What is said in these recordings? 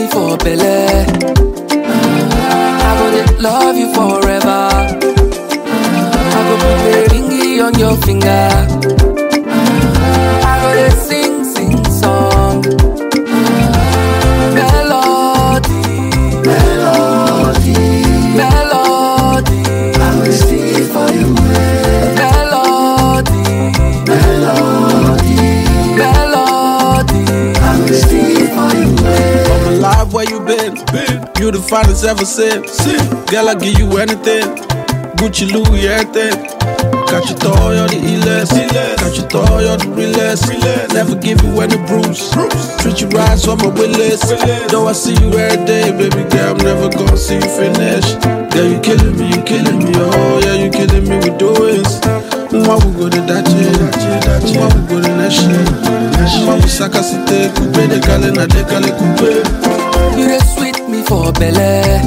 for belle. I go dey love you forever. I go put a ringy on your finger. I go dey sing song. Melody. I will sing for you. Melody. I will sing for you. I'm alive where you been. You the finest ever seen. Girl, I give you anything. Gucci, Louis, everything. Got your toy on the illest. Got your toy on the realest. Never give you any bruise. Treat you right, so I'm a willis. Though I see you every day, baby girl, I'm never gonna see you finish. Girl, you killing me, oh yeah, you killing me with doings. Mwa we go to that shit, mwa we go to that shit. Mwa we saka site, coupe de kale na de kale coupe. You dey sweet me for belle.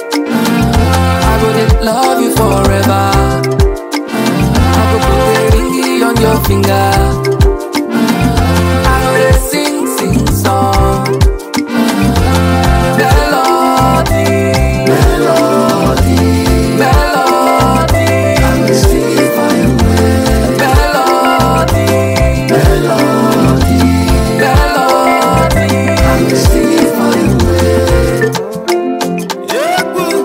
I go dey love you forever. I go put a ringy on your finger. I go dey sing song. Melody. I will sing for you. Melody. I will sing for you. Yeah, boo.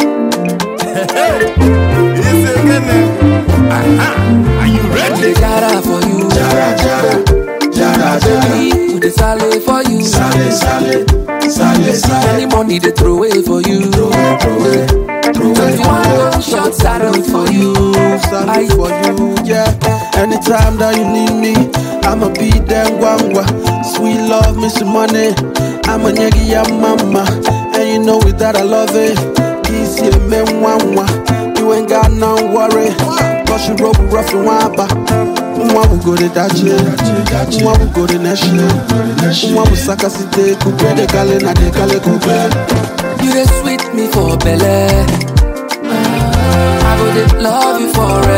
It's a minute. Are you ready? Jara for you. Jara. Put the sale for you. Sale. Any money they throw away for you. If you want go short saddle for you. I for you, yeah. Anytime that you need me, I'ma be there, gwangwa. Sweet love, missing money. I'm a nyegi ya mama, and you know it that I love it. Easy me wangwa, you ain't got no worry. Cause you rope rough and wamba. Mwa we go to that shit, mwa we go to that shit. Mwa we saka site, coupe de kale na de kale coupe. You dey sweet me for belle. I go dey love you forever.